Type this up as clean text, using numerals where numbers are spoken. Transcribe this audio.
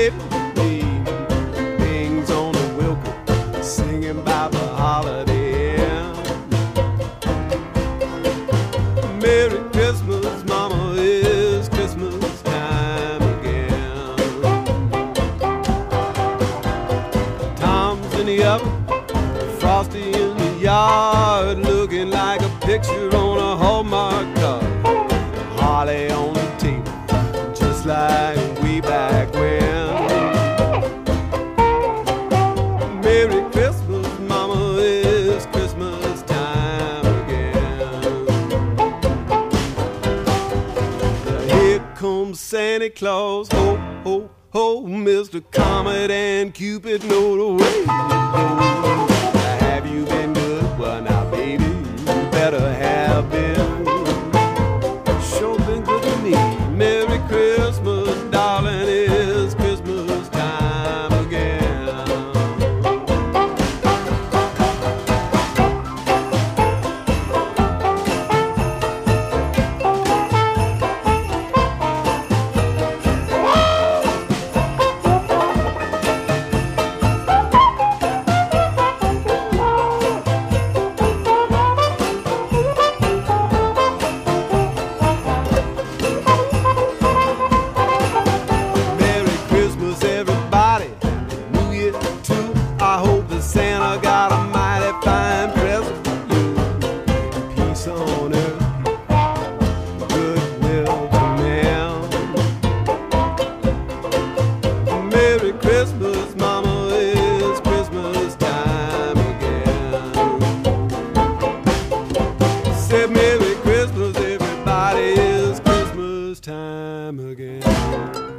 baby, things on the Wilco, singing about the holiday Inn. Merry Christmas, Mama, it's Christmas time again. Tom's in the oven, Frosty in the yard, looking like a picture on a Hallmark card. Holly on the table, just like way back when. Merry Christmas, Mama, it's Christmas time again. Here comes Santa Claus, ho, ho, ho, Mr. Comet and Cupid know the way. Have you been good? Well, now, baby, you better have been. Sure been good to me. Merry Christmas, darling, it's Christmas time again. I hope that Santa got a mighty fine present for you. Peace on earth, goodwill to men. Merry Christmas, Mama, it's Christmas time again. Say Merry Christmas, everybody, it's Christmas time again.